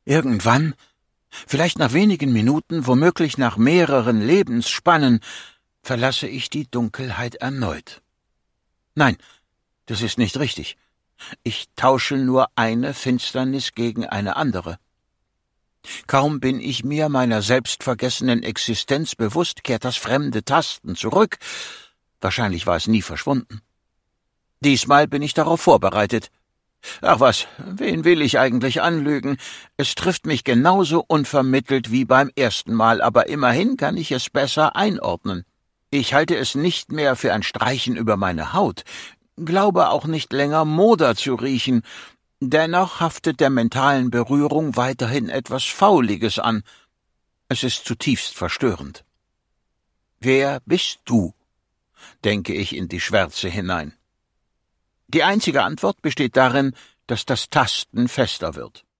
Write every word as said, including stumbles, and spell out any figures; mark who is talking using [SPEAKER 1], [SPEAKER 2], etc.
[SPEAKER 1] Irgendwann, vielleicht nach wenigen Minuten, womöglich nach mehreren Lebensspannen, verlasse ich die Dunkelheit erneut. Nein, das ist nicht richtig. Ich tausche nur eine Finsternis gegen eine andere. Kaum bin ich mir meiner selbstvergessenen Existenz bewusst, kehrt das fremde Tasten zurück. Wahrscheinlich war es nie verschwunden. Diesmal bin ich darauf vorbereitet. Ach was, wen will ich eigentlich anlügen? Es trifft mich genauso unvermittelt wie beim ersten Mal, aber immerhin kann ich es besser einordnen. Ich halte es nicht mehr für ein Streichen über meine Haut, glaube auch nicht länger Moder zu riechen, dennoch haftet der mentalen Berührung weiterhin etwas Fauliges an. Es ist zutiefst verstörend. »Wer bist du?« denke ich in die Schwärze hinein. Die einzige Antwort besteht darin, dass das Tasten fester wird.